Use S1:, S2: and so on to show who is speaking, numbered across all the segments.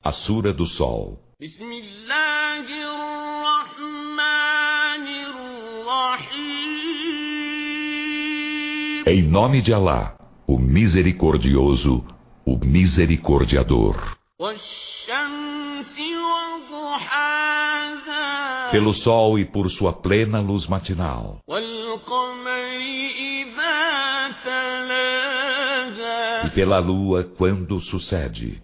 S1: A Sura do Sol. Em nome de Alá, o Misericordioso, o Misericordiador. Pelo sol e por sua plena luz matinal. E pela lua quando sucede.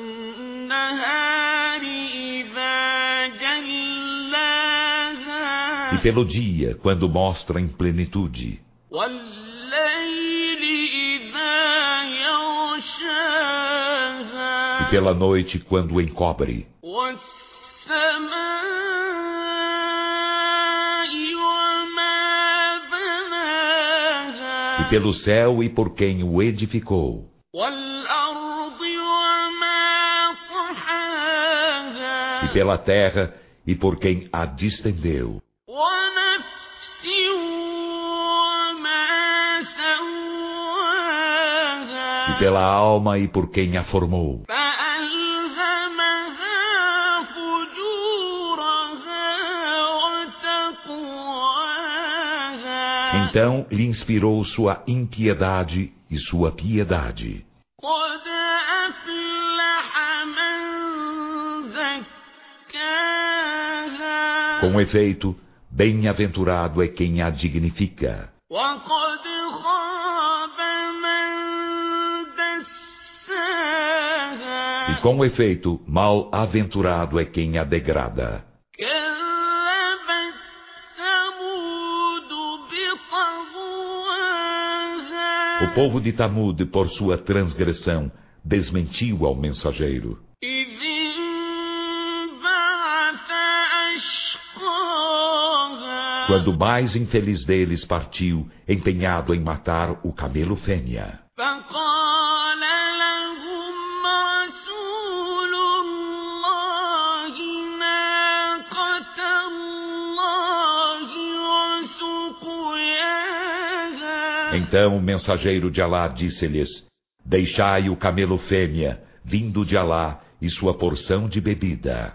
S1: E pelo dia quando mostra em plenitude. E pela noite quando encobre. E pelo céu e por quem o edificou. E pela terra e por quem a distendeu. E pela alma e por quem a formou. Então lhe inspirou sua impiedade e sua piedade. Com efeito, bem-aventurado é quem a dignifica. E com efeito, mal-aventurado é quem a degrada. O povo de Tamud, por sua transgressão, desmentiu ao mensageiro. Quando o mais infeliz deles partiu, empenhado em matar o camelo fêmea. Então o mensageiro de Alá disse-lhes: deixai o camelo fêmea, vindo de Alá, e sua porção de bebida.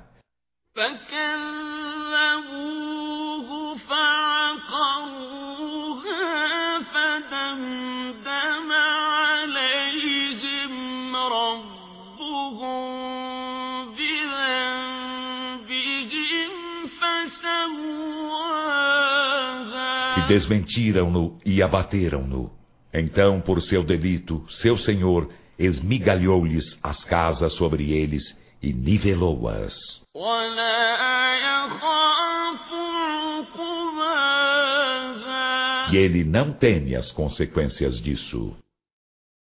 S1: E desmentiram-no e abateram-no. Então, por seu delito, seu Senhor esmigalhou-lhes as casas sobre eles e nivelou-as. E ele não teme as consequências disso.